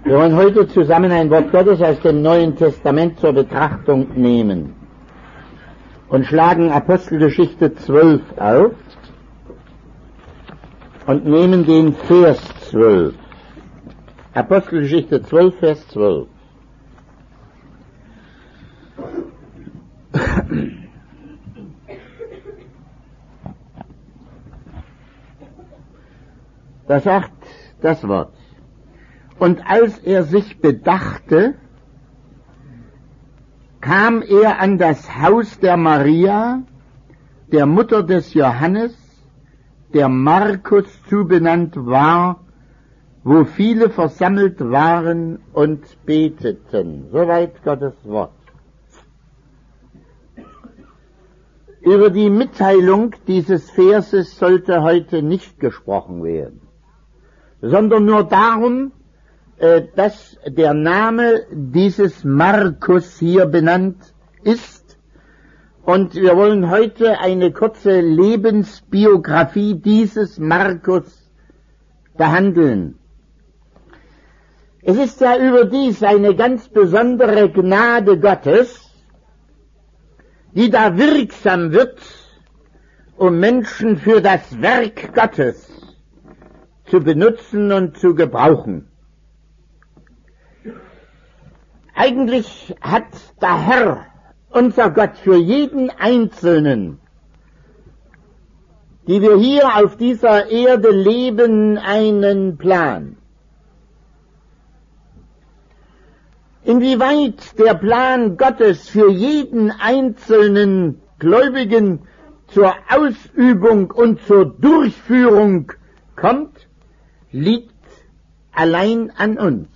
Wir wollen heute zusammen ein Wort Gottes aus dem Neuen Testament zur Betrachtung nehmen und schlagen Apostelgeschichte 12 auf und nehmen den Vers 12. Apostelgeschichte 12, Vers 12. Da sagt das Wort: Und als er sich bedachte, kam er an das Haus der Maria, der Mutter des Johannes, der Markus zubenannt war, wo viele versammelt waren und beteten. Soweit Gottes Wort. Über die Mitteilung dieses Verses sollte heute nicht gesprochen werden, sondern nur darum, dass der Name dieses Markus hier benannt ist, und wir wollen heute eine kurze Lebensbiografie dieses Markus behandeln. Es ist ja überdies eine ganz besondere Gnade Gottes, die da wirksam wird, um Menschen für das Werk Gottes zu benutzen und zu gebrauchen. Eigentlich hat der Herr, unser Gott, für jeden Einzelnen, die wir hier auf dieser Erde leben, einen Plan. Inwieweit der Plan Gottes für jeden einzelnen Gläubigen zur Ausübung und zur Durchführung kommt, liegt allein an uns.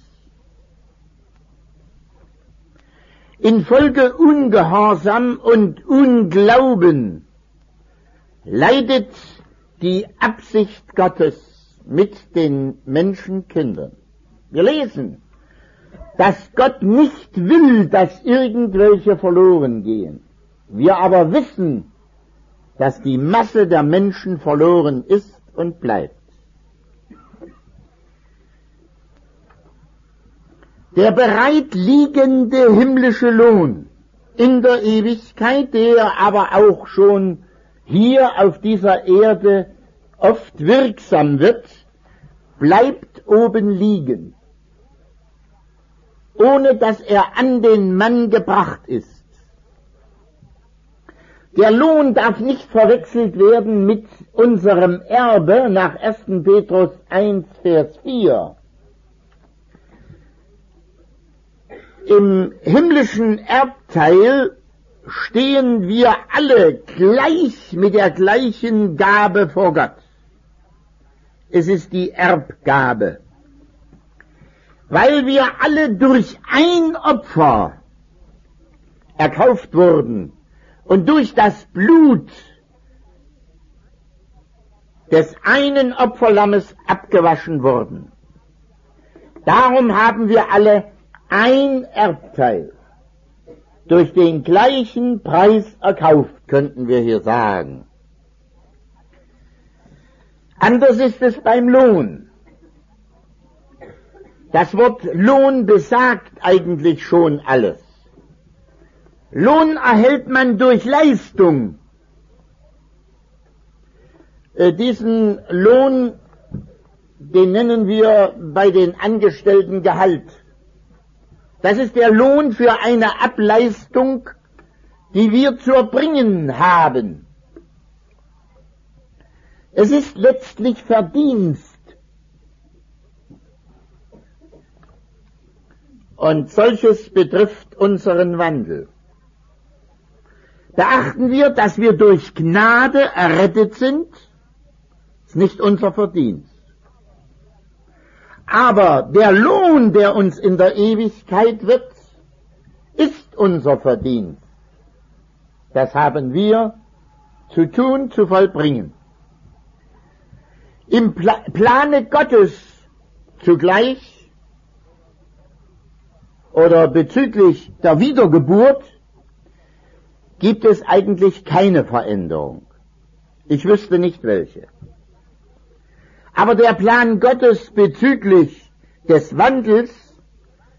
Infolge Ungehorsam und Unglauben leidet die Absicht Gottes mit den Menschenkindern. Wir lesen, dass Gott nicht will, dass irgendwelche verloren gehen. Wir aber wissen, dass die Masse der Menschen verloren ist und bleibt. Der bereitliegende himmlische Lohn in der Ewigkeit, der aber auch schon hier auf dieser Erde oft wirksam wird, bleibt oben liegen, ohne dass er an den Mann gebracht ist. Der Lohn darf nicht verwechselt werden mit unserem Erbe nach 1. Petrus 1, Vers 4. Im himmlischen Erbteil stehen wir alle gleich mit der gleichen Gabe vor Gott. Es ist die Erbgabe. Weil wir alle durch ein Opfer erkauft wurden und durch das Blut des einen Opferlammes abgewaschen wurden. Darum haben wir alle ein Erbteil, durch den gleichen Preis erkauft, könnten wir hier sagen. Anders ist es beim Lohn. Das Wort Lohn besagt eigentlich schon alles. Lohn erhält man durch Leistung. Diesen Lohn, den nennen wir bei den Angestellten Gehalt. Das ist der Lohn für eine Ableistung, die wir zu erbringen haben. Es ist letztlich Verdienst. Und solches betrifft unseren Wandel. Beachten wir, dass wir durch Gnade errettet sind, ist nicht unser Verdienst. Aber der Lohn, der uns in der Ewigkeit wird, ist unser Verdienst. Das haben wir zu tun, zu vollbringen. Im Plane Gottes zugleich oder bezüglich der Wiedergeburt gibt es eigentlich keine Veränderung. Ich wüsste nicht welche. Aber der Plan Gottes bezüglich des Wandels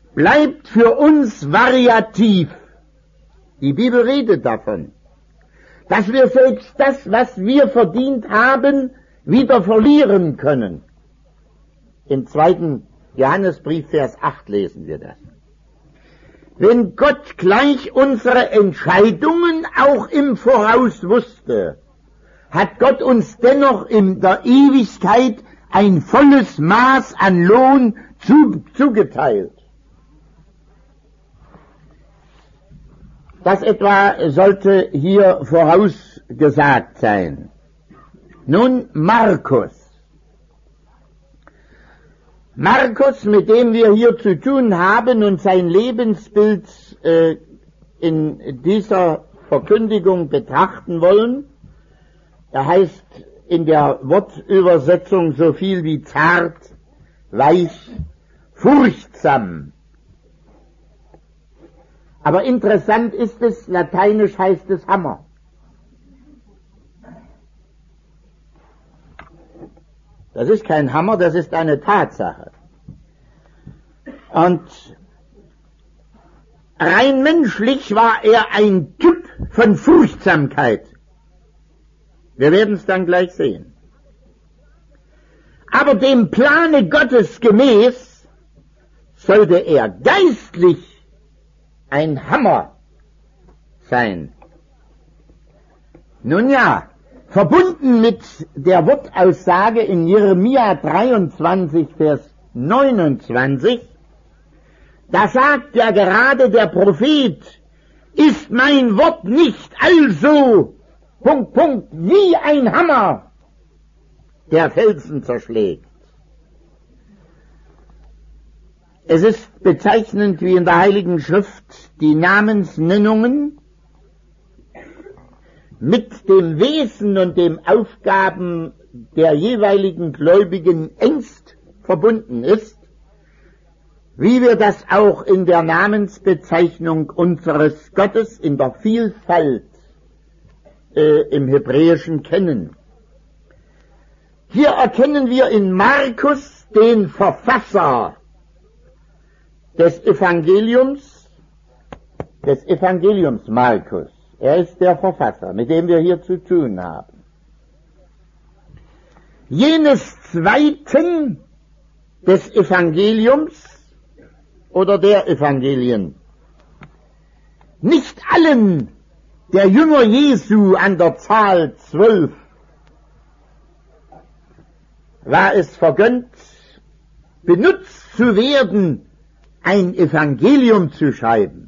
bleibt für uns variativ. Die Bibel redet davon, dass wir selbst das, was wir verdient haben, wieder verlieren können. Im 2. Johannesbrief, Vers 8 lesen wir das. Wenn Gott gleich unsere Entscheidungen auch im Voraus wusste, hat Gott uns dennoch in der Ewigkeit ein volles Maß an Lohn zugeteilt. Das etwa sollte hier vorausgesagt sein. Nun Markus, mit dem wir hier zu tun haben und sein Lebensbild in dieser Verkündigung betrachten wollen. Er heißt in der Wortübersetzung so viel wie zart, weich, furchtsam. Aber interessant ist es, lateinisch heißt es Hammer. Das ist kein Hammer, das ist eine Tatsache. Und rein menschlich war er ein Typ von Furchtsamkeit. Wir werden es dann gleich sehen. Aber dem Plane Gottes gemäß sollte er geistlich ein Hammer sein. Nun ja, verbunden mit der Wortaussage in Jeremia 23, Vers 29, da sagt ja gerade der Prophet, ist mein Wort nicht also, wie ein Hammer, der Felsen zerschlägt. Es ist bezeichnend, wie in der Heiligen Schrift die Namensnennungen mit dem Wesen und den Aufgaben der jeweiligen Gläubigen engst verbunden ist, wie wir das auch in der Namensbezeichnung unseres Gottes in der Vielfalt im Hebräischen kennen. Hier erkennen wir in Markus den Verfasser des Evangeliums Markus. Er ist der Verfasser, mit dem wir hier zu tun haben. Jenes zweiten des Evangeliums oder der Evangelien. Nicht allen der Jünger Jesu an der Zahl 12 war es vergönnt, benutzt zu werden, ein Evangelium zu schreiben.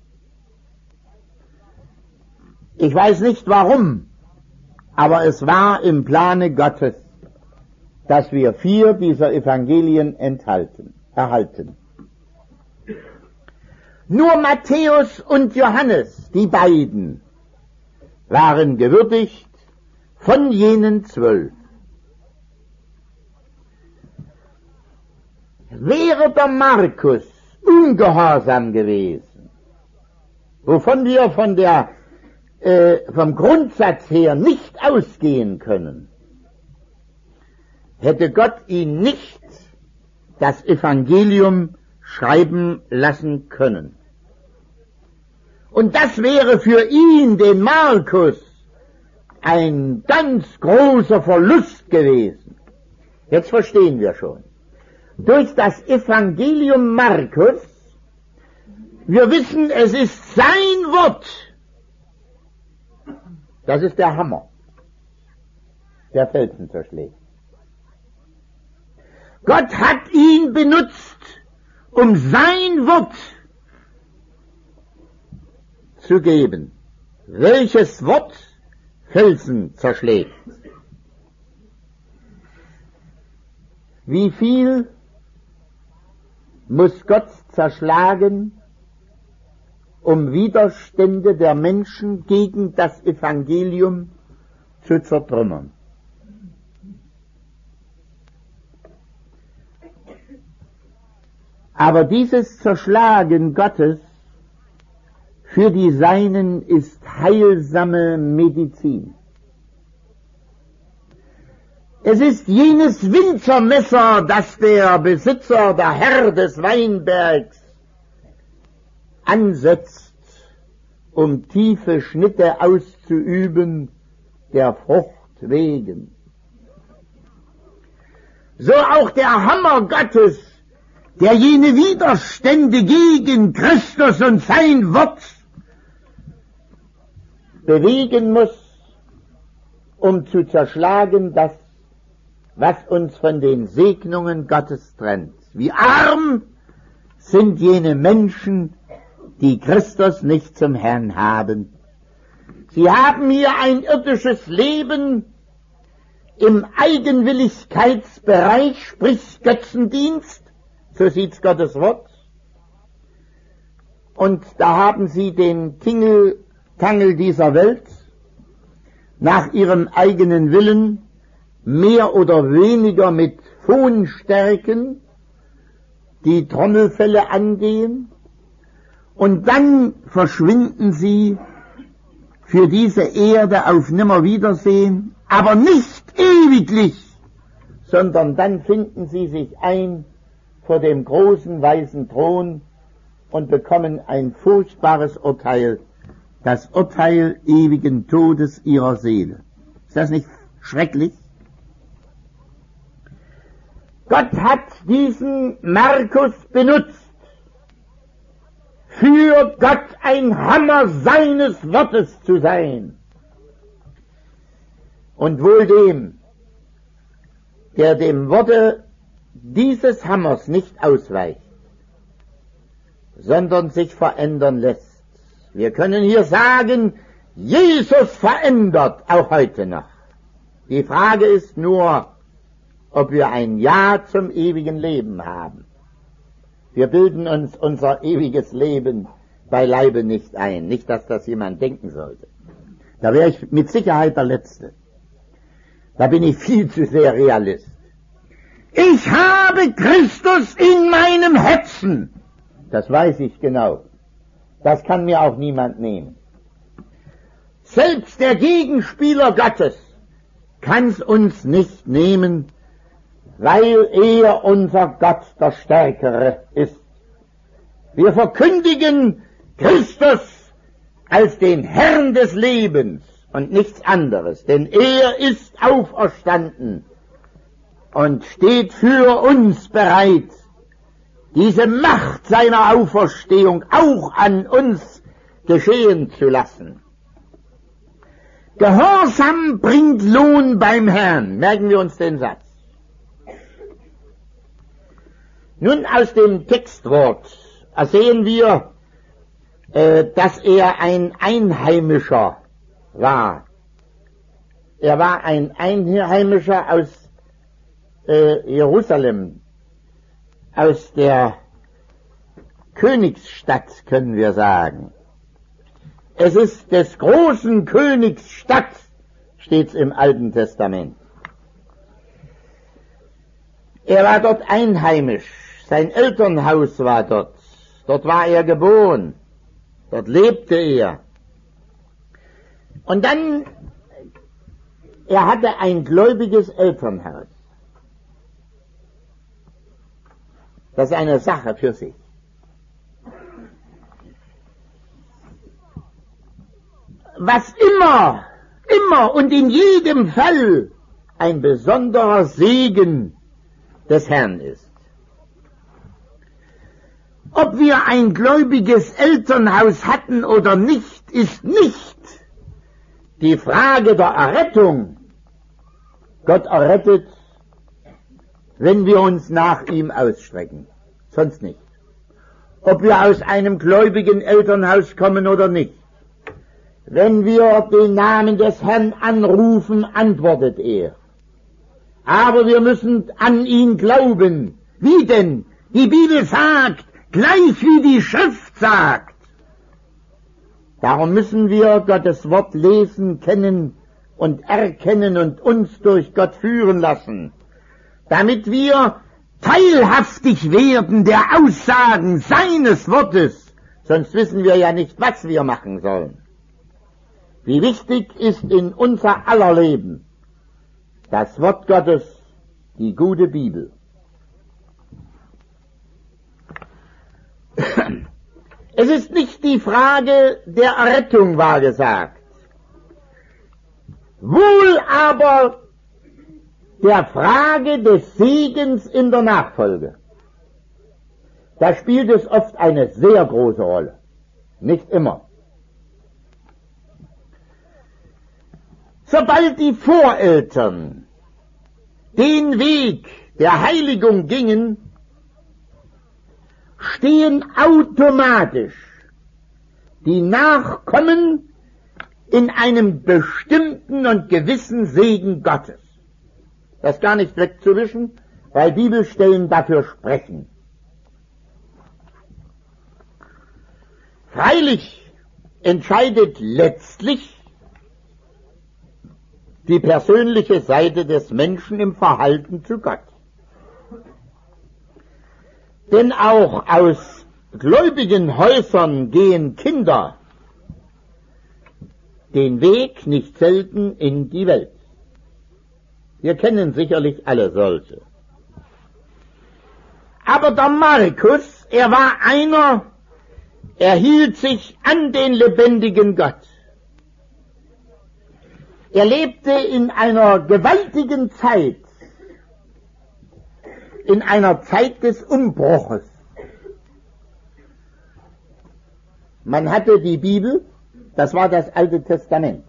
Ich weiß nicht warum, aber es war im Plane Gottes, dass wir 4 dieser Evangelien erhalten. Nur Matthäus und Johannes, die beiden, waren gewürdigt von jenen 12. Wäre der Markus ungehorsam gewesen, wovon wir vom Grundsatz her nicht ausgehen können, hätte Gott ihn nicht das Evangelium schreiben lassen können. Und das wäre für ihn, den Markus, ein ganz großer Verlust gewesen. Jetzt verstehen wir schon. Durch das Evangelium Markus, wir wissen, es ist sein Wort. Das ist der Hammer, der Felsen zerschlägt. Gott hat ihn benutzt, um sein Wort zu geben. Welches Wort Felsen zerschlägt? Wie viel muss Gott zerschlagen, um Widerstände der Menschen gegen das Evangelium zu zertrümmern? Aber dieses Zerschlagen Gottes für die Seinen ist heilsame Medizin. Es ist jenes Winzermesser, das der Besitzer, der Herr des Weinbergs ansetzt, um tiefe Schnitte auszuüben, der Frucht wegen. So auch der Hammer Gottes, der jene Widerstände gegen Christus und sein Wort bewegen muss, um zu zerschlagen das, was uns von den Segnungen Gottes trennt. Wie arm sind jene Menschen, die Christus nicht zum Herrn haben. Sie haben hier ein irdisches Leben im Eigenwilligkeitsbereich, sprich Götzendienst, so sieht's Gottes Wort. Und da haben sie den Tingeltangel dieser Welt nach ihrem eigenen Willen, mehr oder weniger mit Fonstärken, die Trommelfelle angehen, und dann verschwinden sie für diese Erde auf Nimmerwiedersehen, aber nicht ewiglich, sondern dann finden sie sich ein vor dem großen weißen Thron und bekommen ein furchtbares Urteil, das Urteil ewigen Todes ihrer Seele. Ist das nicht schrecklich? Gott hat diesen Markus benutzt, für Gott ein Hammer seines Wortes zu sein. Und wohl dem, der dem Worte dieses Hammers nicht ausweicht, sondern sich verändern lässt. Wir können hier sagen, Jesus verändert auch heute noch. Die Frage ist nur, ob wir ein Ja zum ewigen Leben haben. Wir bilden uns unser ewiges Leben beileibe nicht ein. Nicht, dass das jemand denken sollte. Da wäre ich mit Sicherheit der Letzte. Da bin ich viel zu sehr Realist. Ich habe Christus in meinem Herzen. Das weiß ich genau. Das kann mir auch niemand nehmen. Selbst der Gegenspieler Gottes kann's uns nicht nehmen, weil er unser Gott der Stärkere ist. Wir verkündigen Christus als den Herrn des Lebens und nichts anderes, denn er ist auferstanden und steht für uns bereit, diese Macht seiner Auferstehung auch an uns geschehen zu lassen. Gehorsam bringt Lohn beim Herrn. Merken wir uns den Satz. Nun, aus dem Textwort ersehen wir, dass er ein Einheimischer war. Er war ein Einheimischer aus Jerusalem, aus der Königsstadt, können wir sagen. Es ist des großen Königs Stadt, steht's im Alten Testament. Er war dort einheimisch. Sein Elternhaus war dort. Dort war er geboren. Dort lebte er. Und dann, er hatte ein gläubiges Elternhaus. Das ist eine Sache für sich. Was immer und in jedem Fall ein besonderer Segen des Herrn ist. Ob wir ein gläubiges Elternhaus hatten oder nicht, ist nicht die Frage der Errettung. Gott errettet, wenn wir uns nach ihm ausstrecken, sonst nicht. Ob wir aus einem gläubigen Elternhaus kommen oder nicht. Wenn wir den Namen des Herrn anrufen, antwortet er. Aber wir müssen an ihn glauben. Wie denn? Die Bibel sagt, gleich wie die Schrift sagt. Darum müssen wir Gottes Wort lesen, kennen und erkennen und uns durch Gott führen lassen, damit wir teilhaftig werden der Aussagen seines Wortes, sonst wissen wir ja nicht, was wir machen sollen. Wie wichtig ist in unser aller Leben das Wort Gottes, die gute Bibel. Es ist nicht die Frage der Errettung, war gesagt, wohl aber der Frage des Segens in der Nachfolge. Da spielt es oft eine sehr große Rolle. Nicht immer. Sobald die Voreltern den Weg der Heiligung gingen, stehen automatisch die Nachkommen in einem bestimmten und gewissen Segen Gottes. Das ist gar nicht wegzuwischen, weil Bibelstellen dafür sprechen. Freilich entscheidet letztlich die persönliche Seite des Menschen im Verhalten zu Gott. Denn auch aus gläubigen Häusern gehen Kinder den Weg nicht selten in die Welt. Wir kennen sicherlich alle solche. Aber der Markus, er war einer, er hielt sich an den lebendigen Gott. Er lebte in einer gewaltigen Zeit, in einer Zeit des Umbruches. Man hatte die Bibel, das war das Alte Testament.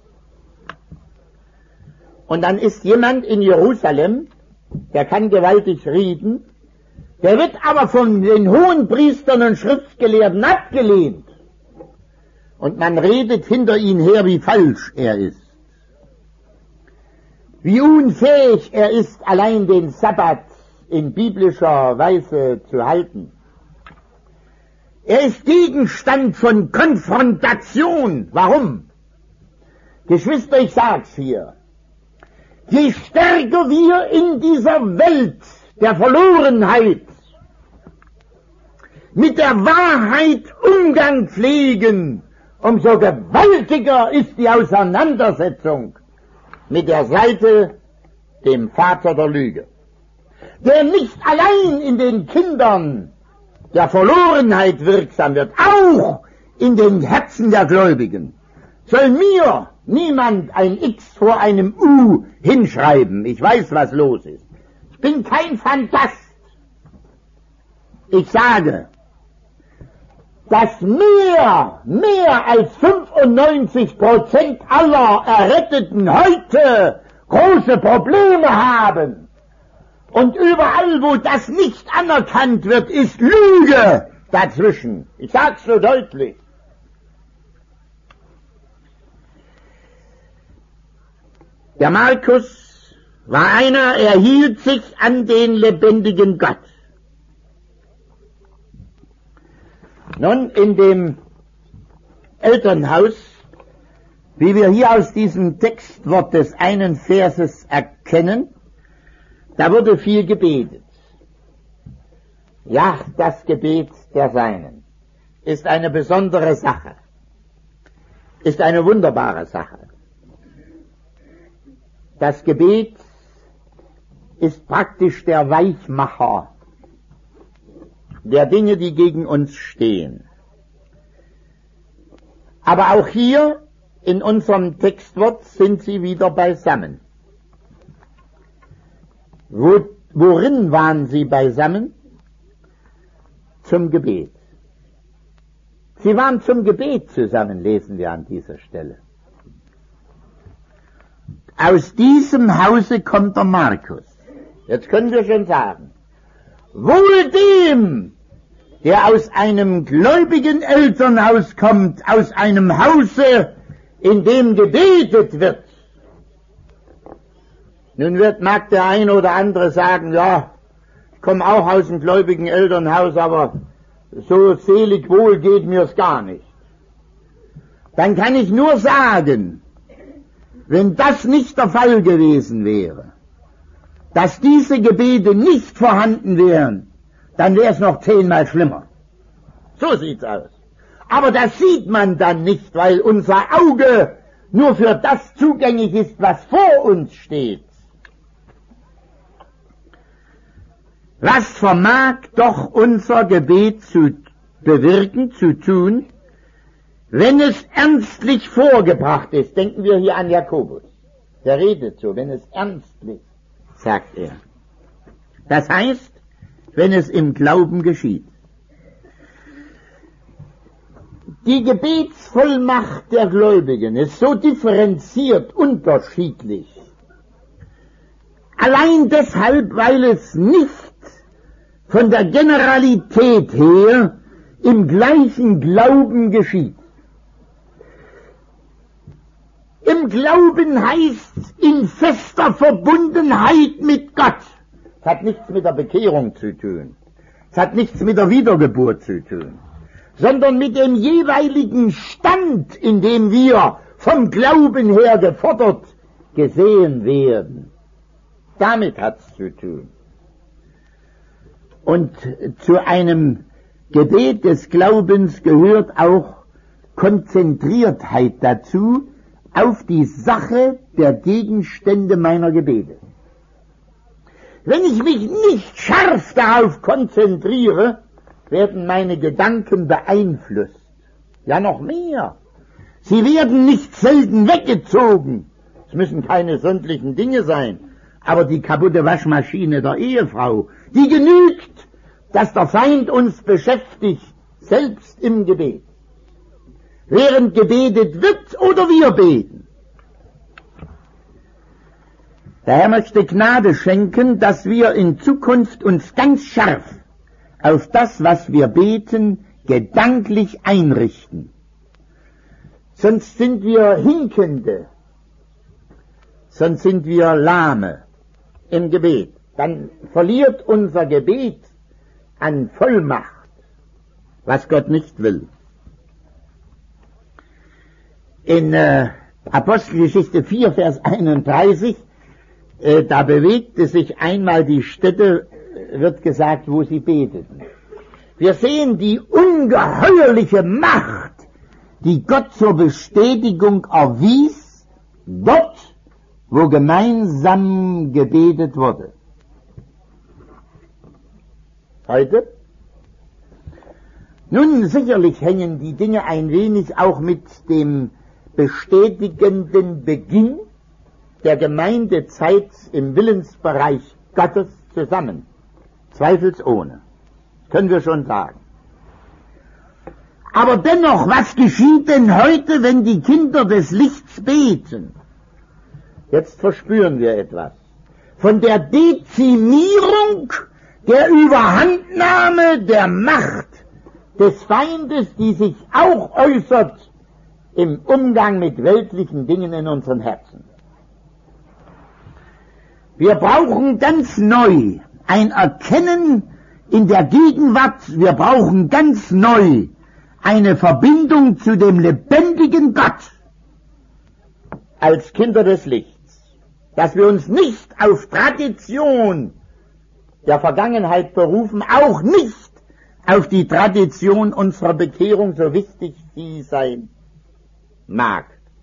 Und dann ist jemand in Jerusalem, der kann gewaltig reden, der wird aber von den Hohenpriestern und Schriftgelehrten abgelehnt. Und man redet hinter ihm her, wie falsch er ist. Wie unfähig er ist, allein den Sabbat in biblischer Weise zu halten. Er ist Gegenstand von Konfrontation. Warum? Geschwister, ich sag's hier. Je stärker wir in dieser Welt der Verlorenheit mit der Wahrheit Umgang pflegen, umso gewaltiger ist die Auseinandersetzung mit der Seite, dem Vater der Lüge, der nicht allein in den Kindern der Verlorenheit wirksam wird, auch in den Herzen der Gläubigen. Soll mir niemand ein X vor einem U hinschreiben, ich weiß, was los ist. Ich bin kein Phantast. Ich sage, dass mehr als 95% aller Erretteten heute große Probleme haben. Und überall, wo das nicht anerkannt wird, ist Lüge dazwischen. Ich sag's so deutlich. Der Markus war einer, er hielt sich an den lebendigen Gott. Nun, in dem Elternhaus, wie wir hier aus diesem Textwort des einen Verses erkennen, da wurde viel gebetet. Ja, das Gebet der Seinen ist eine besondere Sache, ist eine wunderbare Sache. Das Gebet ist praktisch der Weichmacher der Dinge, die gegen uns stehen. Aber auch hier in unserem Textwort sind sie wieder beisammen. Worin waren sie beisammen? Zum Gebet. Sie waren zum Gebet zusammen, lesen wir an dieser Stelle. Aus diesem Hause kommt der Markus. Jetzt können wir schon sagen, wohl dem, der aus einem gläubigen Elternhaus kommt, aus einem Hause, in dem gebetet wird. Nun mag der eine oder andere sagen, ja, ich komme auch aus einem gläubigen Elternhaus, aber so selig wohl geht mir's gar nicht. Dann kann ich nur sagen, wenn das nicht der Fall gewesen wäre, dass diese Gebete nicht vorhanden wären, dann wäre es noch 10-mal schlimmer. So sieht's aus. Aber das sieht man dann nicht, weil unser Auge nur für das zugänglich ist, was vor uns steht. Was vermag doch unser Gebet zu bewirken, zu tun, wenn es ernstlich vorgebracht ist. Denken wir hier an Jakobus. Der redet so, wenn es ernstlich, sagt er. Das heißt, wenn es im Glauben geschieht. Die Gebetsvollmacht der Gläubigen ist so differenziert, unterschiedlich. Allein deshalb, weil es nicht von der Generalität her im gleichen Glauben geschieht. Im Glauben heißt in fester Verbundenheit mit Gott. Es hat nichts mit der Bekehrung zu tun. Es hat nichts mit der Wiedergeburt zu tun. Sondern mit dem jeweiligen Stand, in dem wir vom Glauben her gefordert gesehen werden. Damit hat's zu tun. Und zu einem Gebet des Glaubens gehört auch Konzentriertheit dazu auf die Sache der Gegenstände meiner Gebete. Wenn ich mich nicht scharf darauf konzentriere, werden meine Gedanken beeinflusst. Ja, noch mehr. Sie werden nicht selten weggezogen. Es müssen keine sündlichen Dinge sein, aber die kaputte Waschmaschine der Ehefrau, die genügt, dass der Feind uns beschäftigt, selbst im Gebet. Während gebetet wird oder wir beten. Der Herr möchte Gnade schenken, dass wir in Zukunft uns ganz scharf auf das, was wir beten, gedanklich einrichten. Sonst sind wir Hinkende, sonst sind wir Lahme im Gebet. Dann verliert unser Gebet an Vollmacht, was Gott nicht will. In Apostelgeschichte 4, Vers 31, da bewegte sich einmal die Stätte, wird gesagt, wo sie beteten. Wir sehen die ungeheuerliche Macht, die Gott zur Bestätigung erwies, dort, wo gemeinsam gebetet wurde. Heute? Nun, sicherlich hängen die Dinge ein wenig auch mit dem bestätigenden Beginn der Gemeindezeit im Willensbereich Gottes zusammen. Zweifelsohne. Können wir schon sagen. Aber dennoch, was geschieht denn heute, wenn die Kinder des Lichts beten? Jetzt verspüren wir etwas. Von der Dezimierung, der Überhandnahme der Macht des Feindes, die sich auch äußert im Umgang mit weltlichen Dingen in unseren Herzen. Wir brauchen ganz neu ein Erkennen in der Gegenwart, wir brauchen ganz neu eine Verbindung zu dem lebendigen Gott als Kinder des Lichts, dass wir uns nicht auf Tradition der Vergangenheit berufen, auch nicht auf die Tradition unserer Bekehrung, so wichtig sie sein mag.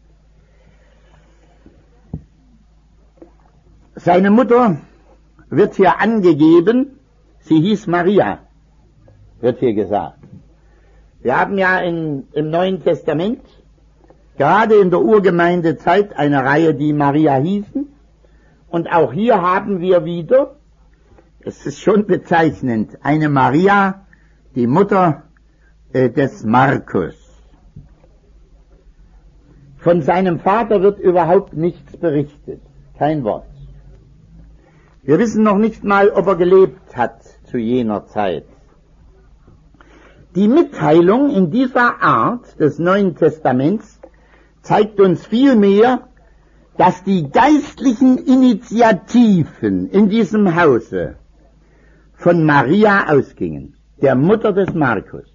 Seine Mutter wird hier angegeben, sie hieß Maria, wird hier gesagt. Wir haben ja im Neuen Testament, gerade in der Urgemeindezeit, eine Reihe, die Maria hießen. Und auch hier haben wir wieder, es ist schon bezeichnend, eine Maria, die Mutter des Markus. Von seinem Vater wird überhaupt nichts berichtet, kein Wort. Wir wissen noch nicht mal, ob er gelebt hat zu jener Zeit. Die Mitteilung in dieser Art des Neuen Testaments zeigt uns vielmehr, dass die geistlichen Initiativen in diesem Hause von Maria ausgingen, der Mutter des Markus.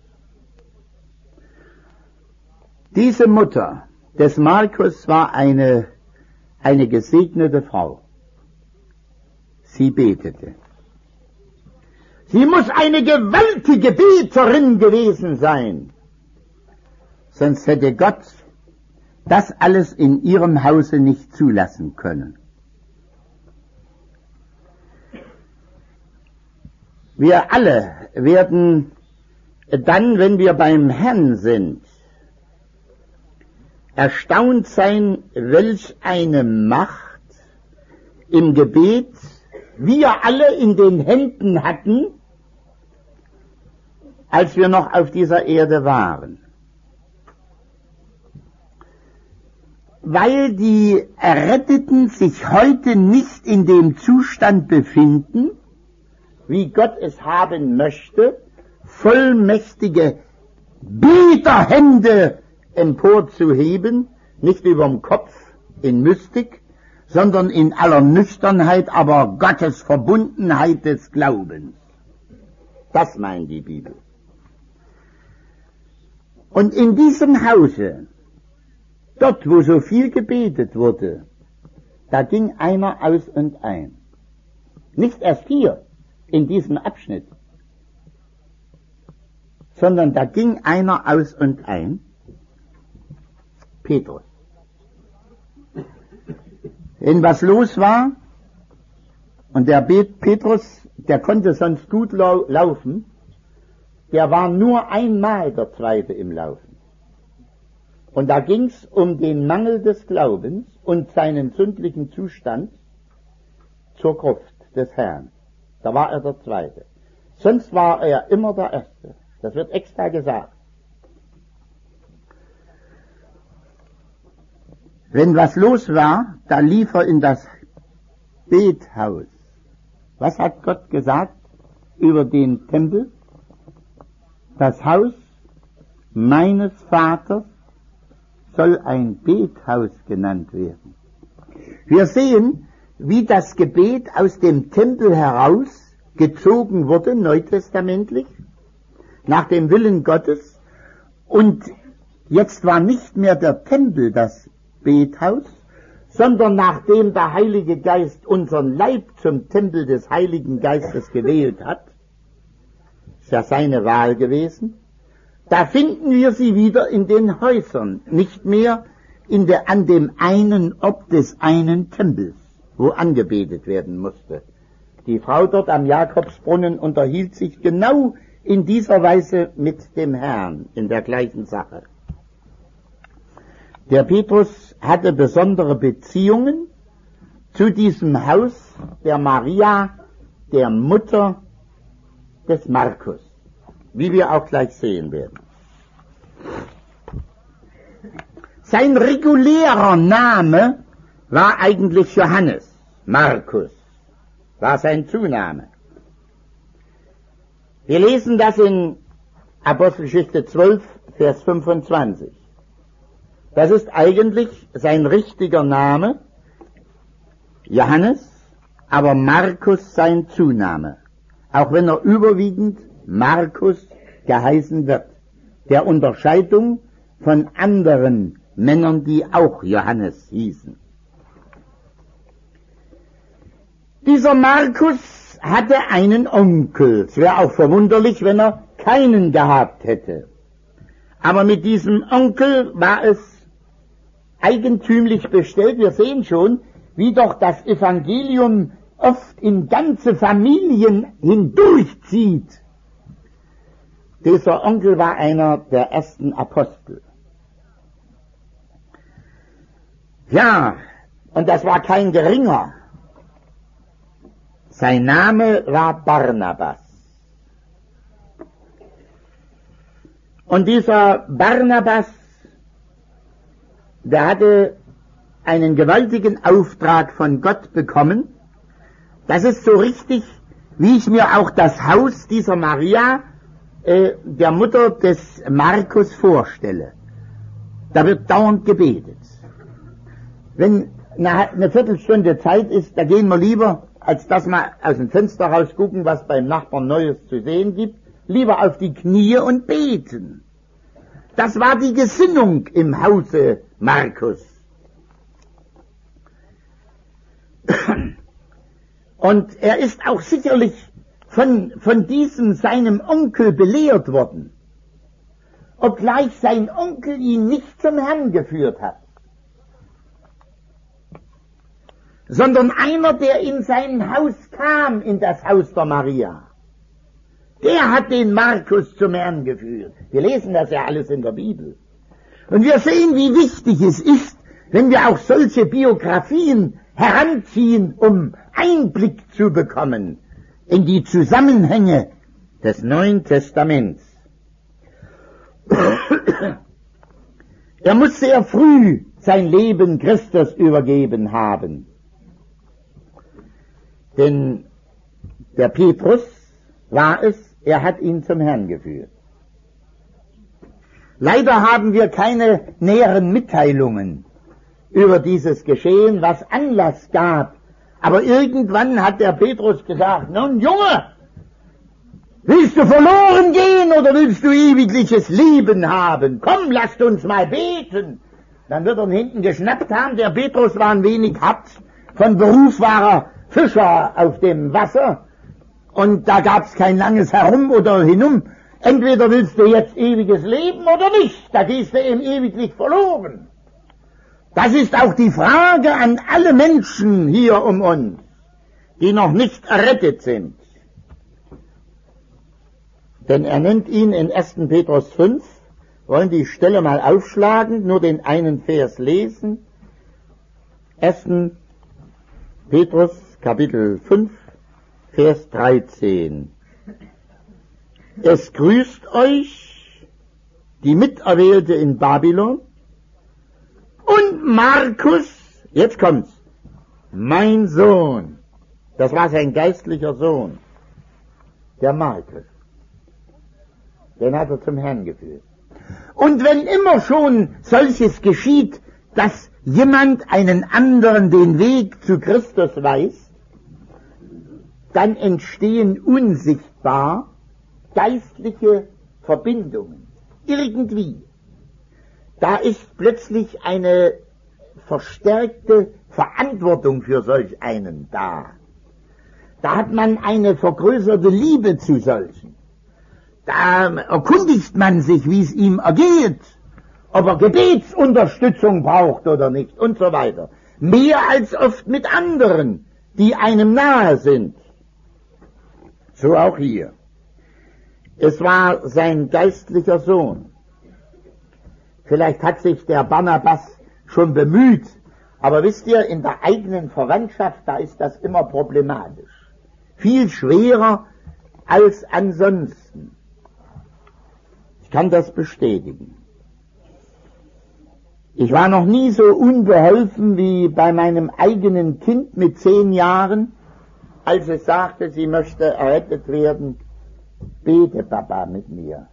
Diese Mutter des Markus war eine gesegnete Frau. Sie betete. Sie muss eine gewaltige Beterin gewesen sein. Sonst hätte Gott das alles in ihrem Hause nicht zulassen können. Wir alle werden dann, wenn wir beim Herrn sind, erstaunt sein, welch eine Macht im Gebet wir alle in den Händen hatten, als wir noch auf dieser Erde waren. Weil die Erretteten sich heute nicht in dem Zustand befinden, wie Gott es haben möchte, vollmächtige Beterhände emporzuheben, nicht überm Kopf in Mystik, sondern in aller Nüchternheit, aber Gottes Verbundenheit des Glaubens. Das meint die Bibel. Und in diesem Hause, dort wo so viel gebetet wurde, da ging einer aus und ein. Nicht erst hier, in diesem Abschnitt, sondern da ging einer aus und ein, Petrus. Wenn was los war, und der Petrus, der konnte sonst gut laufen, der war nur einmal der Zweite im Laufen. Und da ging's um den Mangel des Glaubens und seinen sündlichen Zustand zur Gruft des Herrn. Da war er der Zweite. Sonst war er immer der Erste. Das wird extra gesagt. Wenn was los war, da lief er in das Bethaus. Was hat Gott gesagt über den Tempel? Das Haus meines Vaters soll ein Bethaus genannt werden. Wir sehen, wie das Gebet aus dem Tempel heraus gezogen wurde, neutestamentlich, nach dem Willen Gottes. Und jetzt war nicht mehr der Tempel das Bethaus, sondern nachdem der Heilige Geist unseren Leib zum Tempel des Heiligen Geistes gewählt hat, ist ja seine Wahl gewesen, da finden wir sie wieder in den Häusern, nicht mehr an dem einen Ort des einen Tempels, wo angebetet werden musste. Die Frau dort am Jakobsbrunnen unterhielt sich genau in dieser Weise mit dem Herrn in der gleichen Sache. Der Petrus hatte besondere Beziehungen zu diesem Haus der Maria, der Mutter des Markus, wie wir auch gleich sehen werden. Sein regulärer Name war eigentlich Johannes. Markus war sein Zunahme. Wir lesen das in Apostelgeschichte 12, Vers 25. Das ist eigentlich sein richtiger Name, Johannes, aber Markus sein Zunahme, auch wenn er überwiegend Markus geheißen wird, der Unterscheidung von anderen Männern, die auch Johannes hießen. Dieser Markus hatte einen Onkel. Es wäre auch verwunderlich, wenn er keinen gehabt hätte. Aber mit diesem Onkel war es eigentümlich bestellt. Wir sehen schon, wie doch das Evangelium oft in ganze Familien hindurchzieht. Dieser Onkel war einer der ersten Apostel. Ja, und das war kein geringer. Sein Name war Barnabas. Und dieser Barnabas, der hatte einen gewaltigen Auftrag von Gott bekommen. Das ist so richtig, wie ich mir auch das Haus dieser Maria, der Mutter des Markus, vorstelle. Da wird dauernd gebetet. Wenn eine Viertelstunde Zeit ist, da gehen wir lieber, als dass wir aus dem Fenster raus gucken, was beim Nachbarn Neues zu sehen gibt, lieber auf die Knie und beten. Das war die Gesinnung im Hause Markus. Und er ist auch sicherlich von diesem seinem Onkel belehrt worden, obgleich sein Onkel ihn nicht zum Herrn geführt hat, sondern einer, der in sein Haus kam, in das Haus der Maria. Der hat den Markus zum Herrn geführt. Wir lesen das ja alles in der Bibel. Und wir sehen, wie wichtig es ist, wenn wir auch solche Biografien heranziehen, um Einblick zu bekommen in die Zusammenhänge des Neuen Testaments. Er muss sehr früh sein Leben Christus übergeben haben. Denn der Petrus war es, er hat ihn zum Herrn geführt. Leider haben wir keine näheren Mitteilungen über dieses Geschehen, was Anlass gab. Aber irgendwann hat der Petrus gesagt, nun Junge, willst du verloren gehen oder willst du ewiges Leben haben? Komm, lasst uns mal beten. Dann wird er hinten geschnappt haben, der Petrus war ein wenig hart, von Beruf war er Fischer auf dem Wasser und da gab's kein langes Herum oder Hinum. Entweder willst du jetzt ewiges Leben oder nicht, da gehst du eben ewiglich verloren. Das ist auch die Frage an alle Menschen hier um uns, die noch nicht errettet sind. Denn er nennt ihn in 1. Petrus 5, wollen die Stelle mal aufschlagen, nur den einen Vers lesen. 1. Petrus, Kapitel 5, Vers 13. Es grüßt euch die Miterwählte in Babylon und Markus, jetzt kommt's, mein Sohn, das war sein geistlicher Sohn, der Markus, den hat er zum Herrn geführt. Und wenn immer schon solches geschieht, dass jemand einen anderen den Weg zu Christus weist, dann entstehen unsichtbar geistliche Verbindungen. Irgendwie. Da ist plötzlich eine verstärkte Verantwortung für solch einen da. Da hat man eine vergrößerte Liebe zu solchen. Da erkundigt man sich, wie es ihm ergeht, ob er Gebetsunterstützung braucht oder nicht und so weiter. Mehr als oft mit anderen, die einem nahe sind. So auch hier. Es war sein geistlicher Sohn. Vielleicht hat sich der Barnabas schon bemüht, aber wisst ihr, in der eigenen Verwandtschaft, da ist das immer problematisch. Viel schwerer als ansonsten. Ich kann das bestätigen. Ich war noch nie so unbeholfen wie bei meinem eigenen Kind mit 10 Jahren, als es sagte, sie möchte errettet werden. Bete, Papa, mit mir.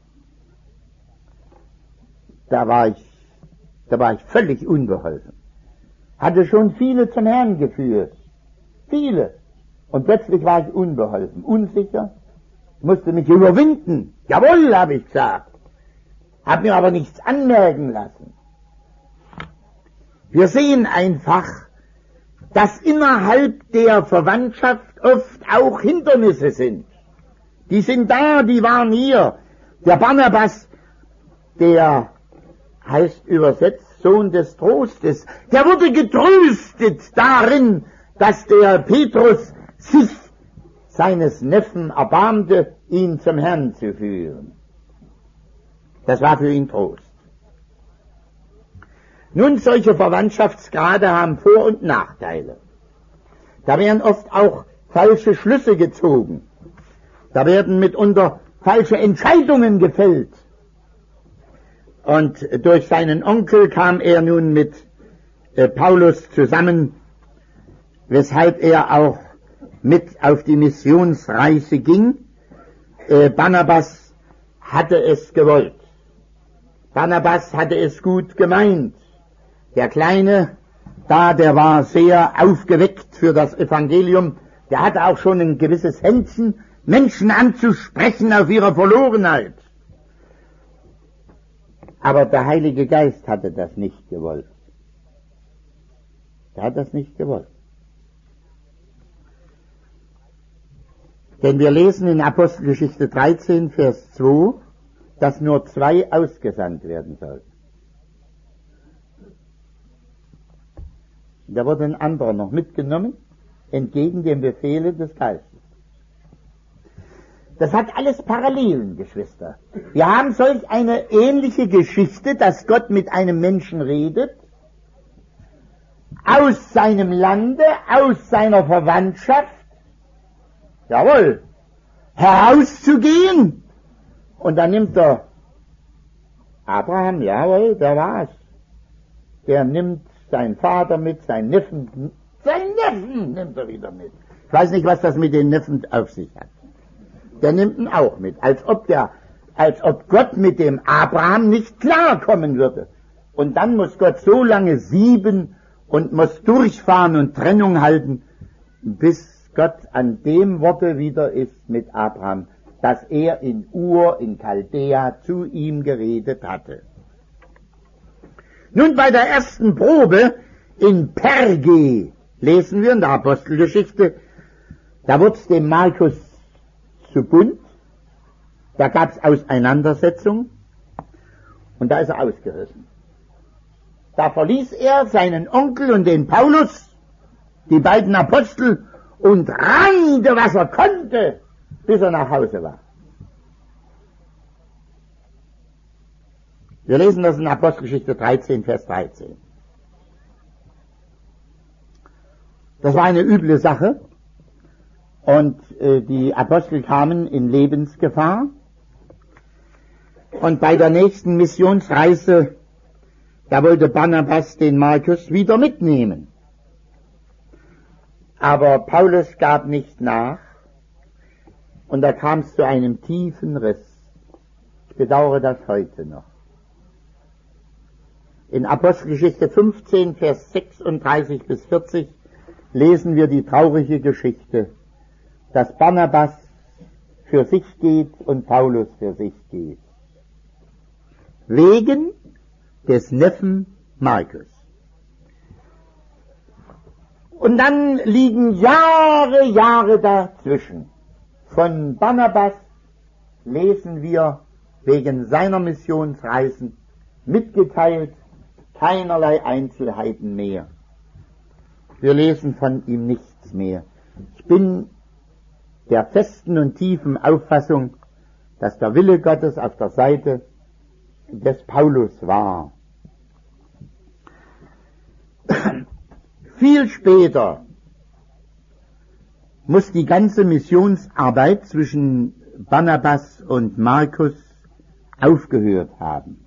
Da war ich völlig unbeholfen. Hatte schon viele zum Herrn geführt. Viele. Und plötzlich war ich unbeholfen, unsicher, musste mich überwinden. Jawohl, habe ich gesagt. Hab mir aber nichts anmerken lassen. Wir sehen einfach, dass innerhalb der Verwandtschaft oft auch Hindernisse sind. Die sind da, die waren hier. Der Barnabas, der heißt übersetzt Sohn des Trostes, der wurde getröstet darin, dass der Petrus sich seines Neffen erbarmte, ihn zum Herrn zu führen. Das war für ihn Trost. Nun, solche Verwandtschaftsgrade haben Vor- und Nachteile. Da werden oft auch falsche Schlüsse gezogen. Da werden mitunter falsche Entscheidungen gefällt. Und durch seinen Onkel kam er nun mit Paulus zusammen, weshalb er auch mit auf die Missionsreise ging. Barnabas hatte es gewollt. Barnabas hatte es gut gemeint. Der Kleine, der war sehr aufgeweckt für das Evangelium. Der hatte auch schon ein gewisses Händchen, Menschen anzusprechen auf ihrer Verlorenheit. Aber der Heilige Geist hatte das nicht gewollt. Er hat das nicht gewollt. Denn wir lesen in Apostelgeschichte 13, Vers 2, dass nur 2 ausgesandt werden sollten. Da wurde ein anderer noch mitgenommen, entgegen dem Befehle des Geistes. Das hat alles Parallelen, Geschwister. Wir haben solch eine ähnliche Geschichte, dass Gott mit einem Menschen redet, aus seinem Lande, aus seiner Verwandtschaft, jawohl, herauszugehen. Und dann nimmt er Abraham, jawohl, der war's. Der nimmt seinen Vater mit, seinen Neffen nimmt er wieder mit. Ich weiß nicht, was das mit den Neffen auf sich hat. Der nimmt ihn auch mit, als ob Gott mit dem Abraham nicht klarkommen würde. Und dann muss Gott so lange sieben und muss durchfahren und Trennung halten, bis Gott an dem Worte wieder ist mit Abraham, dass er in Ur, in Chaldea, zu ihm geredet hatte. Nun bei der ersten Probe in Perge lesen wir in der Apostelgeschichte, da wurde es dem Markus zu bunt, da gab es Auseinandersetzung und da ist er ausgerissen. Da verließ er seinen Onkel und den Paulus, die beiden Apostel, und rannte, was er konnte, bis er nach Hause war. Wir lesen das in Apostelgeschichte 13, Vers 13. Das war eine üble Sache und die Apostel kamen in Lebensgefahr. Und bei der nächsten Missionsreise, da wollte Barnabas den Markus wieder mitnehmen. Aber Paulus gab nicht nach und da kam es zu einem tiefen Riss. Ich bedauere das heute noch. In Apostelgeschichte 15, Vers 36 bis 40 lesen wir die traurige Geschichte, dass Barnabas für sich geht und Paulus für sich geht. Wegen des Neffen Markus. Und dann liegen Jahre dazwischen. Von Barnabas lesen wir wegen seiner Missionsreisen mitgeteilt keinerlei Einzelheiten mehr. Wir lesen von ihm nichts mehr. Ich bin der festen und tiefen Auffassung, dass der Wille Gottes auf der Seite des Paulus war. Viel später muss die ganze Missionsarbeit zwischen Barnabas und Markus aufgehört haben.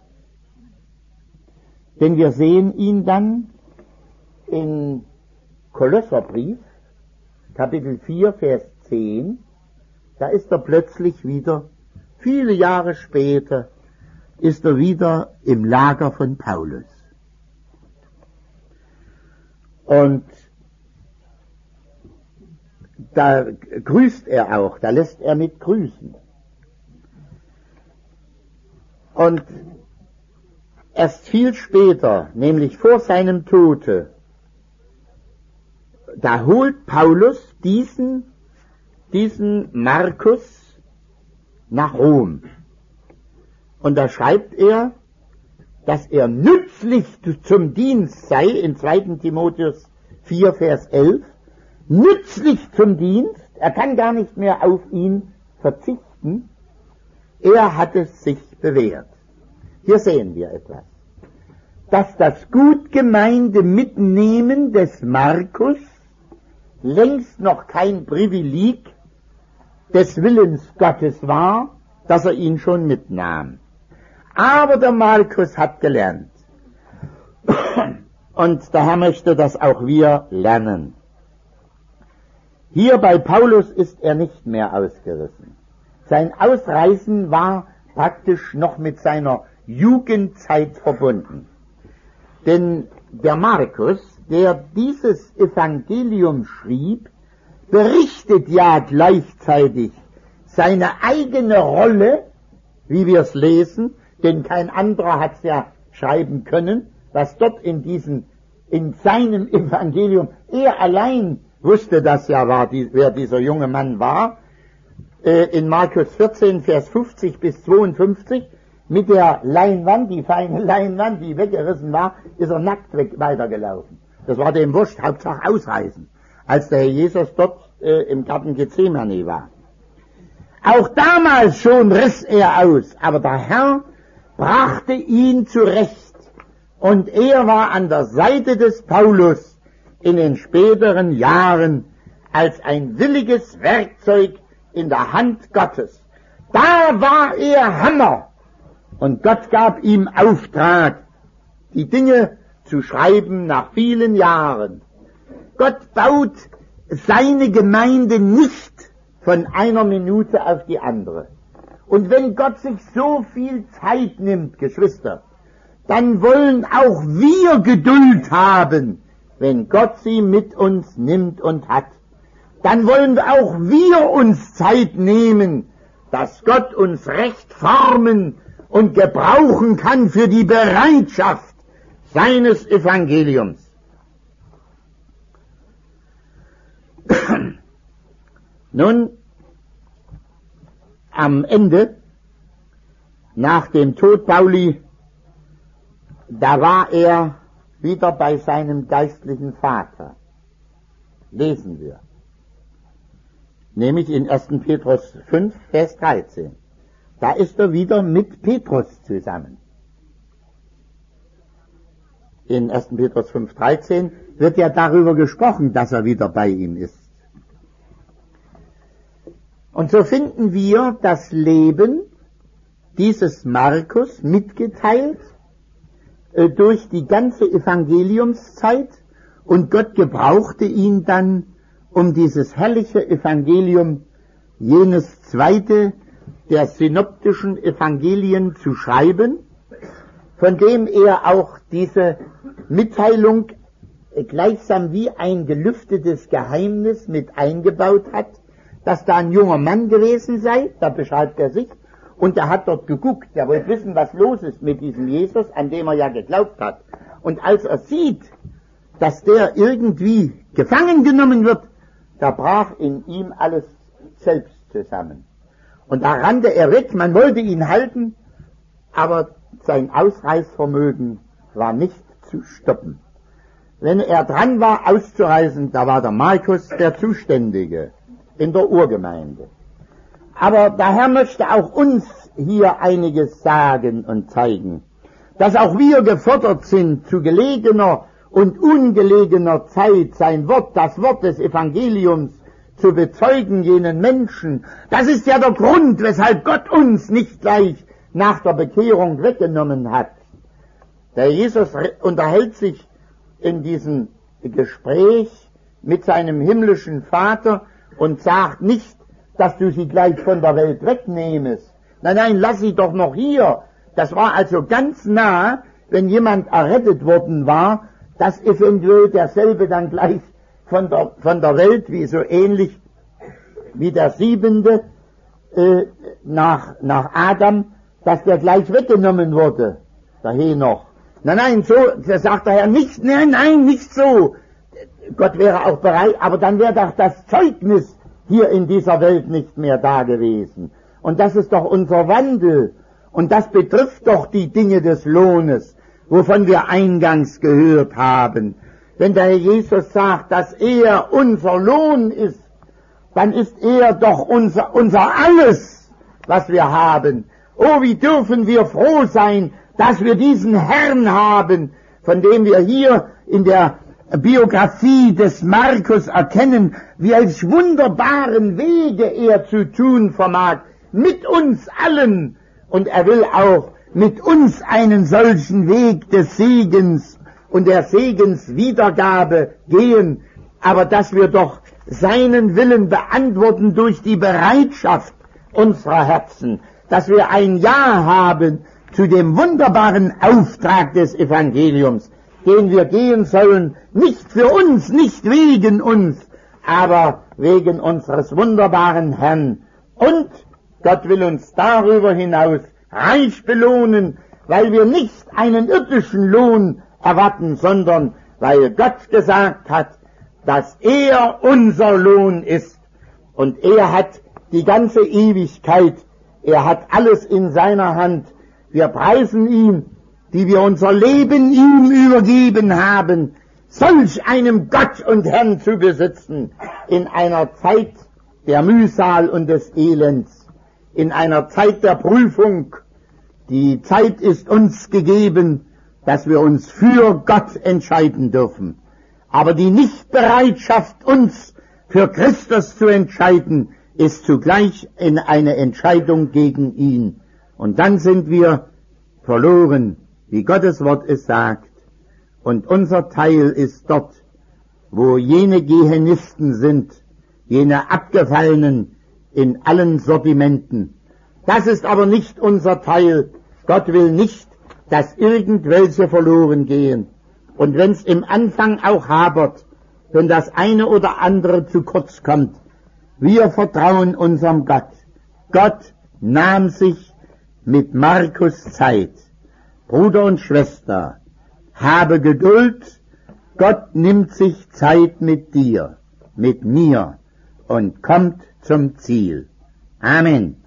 Denn wir sehen ihn dann in Kolosserbrief, Kapitel 4, Vers 10, da ist er plötzlich wieder, viele Jahre später, ist er wieder im Lager von Paulus. Und da grüßt er auch, da lässt er mit grüßen. Und erst viel später, nämlich vor seinem Tode, da holt Paulus diesen Markus nach Rom. Und da schreibt er, dass er nützlich zum Dienst sei, in 2. Timotheus 4, Vers 11, nützlich zum Dienst, er kann gar nicht mehr auf ihn verzichten, er hat es sich bewährt. Hier sehen wir etwas, dass das gut gemeinte Mitnehmen des Markus längst noch kein Privileg des Willens Gottes war, dass er ihn schon mitnahm. Aber der Markus hat gelernt. Und der Herr möchte, dass auch wir lernen. Hier bei Paulus ist er nicht mehr ausgerissen. Sein Ausreißen war praktisch noch mit seiner Jugendzeit verbunden. Denn der Markus, der dieses Evangelium schrieb, berichtet ja gleichzeitig seine eigene Rolle, wie wir es lesen, denn kein anderer hat es ja schreiben können, was dort in seinem Evangelium, er allein wusste das ja, wer dieser junge Mann war, in Markus 14, Vers 50 bis 52, mit der Leinwand, die feine Leinwand, die weggerissen war, ist er nackt weitergelaufen. Das war dem wurscht, Hauptsache ausreißen, als der Herr Jesus dort im Garten Gethsemane war. Auch damals schon riss er aus, aber der Herr brachte ihn zurecht. Und er war an der Seite des Paulus in den späteren Jahren als ein williges Werkzeug in der Hand Gottes. Da war er Hammer. Und Gott gab ihm Auftrag, die Dinge zu schreiben nach vielen Jahren. Gott baut seine Gemeinde nicht von einer Minute auf die andere. Und wenn Gott sich so viel Zeit nimmt, Geschwister, dann wollen auch wir Geduld haben, wenn Gott sie mit uns nimmt und hat. Dann wollen auch wir uns Zeit nehmen, dass Gott uns recht formen und gebrauchen kann für die Bereitschaft seines Evangeliums. Nun, am Ende, nach dem Tod Pauli, da war er wieder bei seinem geistlichen Vater. Lesen wir. Nämlich in 1. Petrus 5, Vers 13. Da ist er wieder mit Petrus zusammen. In 1. Petrus 5, 13 wird ja darüber gesprochen, dass er wieder bei ihm ist. Und so finden wir das Leben dieses Markus mitgeteilt durch die ganze Evangeliumszeit, und Gott gebrauchte ihn dann, um dieses herrliche Evangelium, jenes zweite der synoptischen Evangelien zu schreiben, von dem er auch diese Mitteilung gleichsam wie ein gelüftetes Geheimnis mit eingebaut hat, dass da ein junger Mann gewesen sei, da beschreibt er sich, und er hat dort geguckt, er wollte wissen, was los ist mit diesem Jesus, an dem er ja geglaubt hat. Und als er sieht, dass der irgendwie gefangen genommen wird, da brach in ihm alles selbst zusammen. Und da rannte er weg, man wollte ihn halten, aber sein Ausreißvermögen war nicht zu stoppen. Wenn er dran war auszureisen, da war der Markus der Zuständige in der Urgemeinde. Aber der Herr möchte auch uns hier einiges sagen und zeigen, dass auch wir gefordert sind, zu gelegener und ungelegener Zeit sein Wort, das Wort des Evangeliums, zu bezeugen jenen Menschen. Das ist ja der Grund, weshalb Gott uns nicht gleich nach der Bekehrung weggenommen hat. Der Jesus unterhält sich in diesem Gespräch mit seinem himmlischen Vater und sagt nicht, dass du sie gleich von der Welt wegnehmest. Nein, nein, lass sie doch noch hier. Das war also ganz nah, wenn jemand errettet worden war, dass eventuell derselbe dann gleich von der Welt, wie so ähnlich wie der siebente nach Adam, dass der gleich weggenommen wurde, der Henoch. Nein, nein, so, da sagt der Herr, nicht, nein, nicht so. Gott wäre auch bereit, aber dann wäre doch das Zeugnis hier in dieser Welt nicht mehr da gewesen. Und das ist doch unser Wandel. Und das betrifft doch die Dinge des Lohnes, wovon wir eingangs gehört haben. Wenn der Herr Jesus sagt, dass er unser Lohn ist, dann ist er doch unser alles, was wir haben. Oh, wie dürfen wir froh sein, dass wir diesen Herrn haben, von dem wir hier in der Biografie des Markus erkennen, wie als wunderbaren Wege er zu tun vermag, mit uns allen. Und er will auch mit uns einen solchen Weg des Segens und der Segenswiedergabe gehen, aber dass wir doch seinen Willen beantworten durch die Bereitschaft unserer Herzen, dass wir ein Ja haben zu dem wunderbaren Auftrag des Evangeliums, den wir gehen sollen, nicht für uns, nicht wegen uns, aber wegen unseres wunderbaren Herrn. Und Gott will uns darüber hinaus reich belohnen, weil wir nicht einen irdischen Lohn erwarten, sondern weil Gott gesagt hat, dass er unser Lohn ist. Und er hat die ganze Ewigkeit, er hat alles in seiner Hand. Wir preisen ihn, die wir unser Leben ihm übergeben haben, solch einem Gott und Herrn zu besitzen, in einer Zeit der Mühsal und des Elends. in einer Zeit der Prüfung. Die Zeit ist uns gegeben, dass wir uns für Gott entscheiden dürfen. Aber die Nichtbereitschaft, uns für Christus zu entscheiden, ist zugleich eine Entscheidung gegen ihn. Und dann sind wir verloren, wie Gottes Wort es sagt. Und unser Teil ist dort, wo jene Gehenisten sind, jene Abgefallenen in allen Sortimenten. Das ist aber nicht unser Teil. Gott will nicht, dass irgendwelche verloren gehen. Und wenn es im Anfang auch hapert, wenn das eine oder andere zu kurz kommt, wir vertrauen unserem Gott. Gott nahm sich mit Markus Zeit. Bruder und Schwester, habe Geduld, Gott nimmt sich Zeit mit dir, mit mir und kommt zum Ziel. Amen.